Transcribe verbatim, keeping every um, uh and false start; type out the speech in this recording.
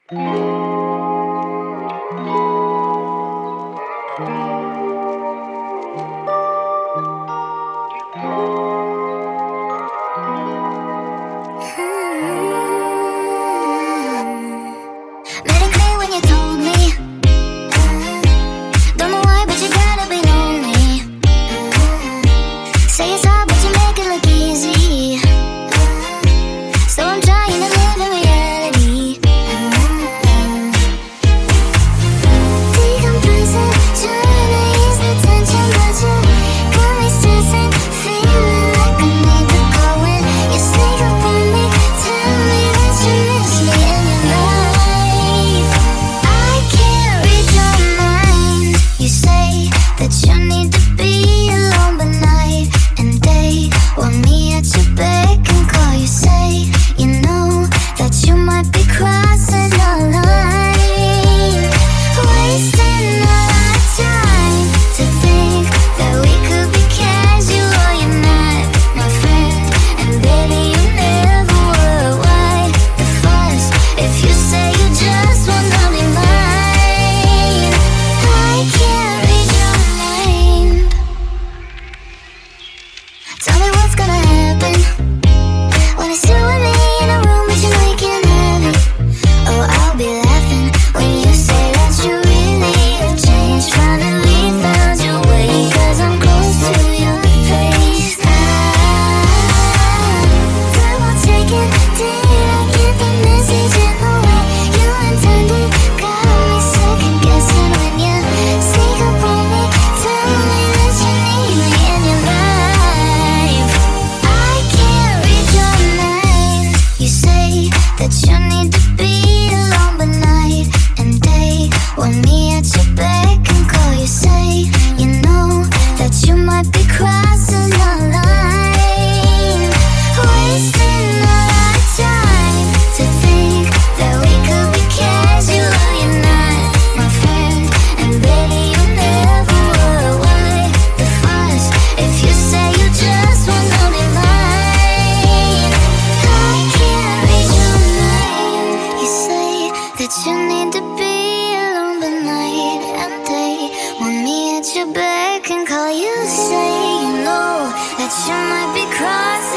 Made it clear when you told me. Don't know why, but you gotta be lonely. Say it's hard, but you make it look easy. So I'm trying to live in reality. Decompressing, trying to ease the tension, but you got me stressing, feeling like I need to go in. You sneak up on me, tell me that you miss me in your life. I can't read your mind. You say that you need to be alone, but night and day want me at your beck and call. You say you know that you might be crossing the line, wasting all our time to think that we could be casual. You're not my friend, and baby you never were. Why the fuss if you say you just wanna be mine? I can't read your mind. Tell me what's gonna happen when it's you and me in a room, but you know you can't have it. Oh, I'll be laughing when you say that you really have changed. Finally found your way, cause I'm close to your face. I, double checking, did I get the message in the way you intended? Got me second guessing when you sneak up on me, tell me that you need me in your life. I can't read your mind. You say that you need to be alone, but night and day want me at your beck and call. You say you know that you might be crossing the line, wasting all our time to think that we could be casual. You're not my friend, and baby you never were. Why the fuss if you say you just wanna be mine? I can't read your mind. You say that you need to be alone, but night and day want me at your beck and call. You say you know that you might be crossing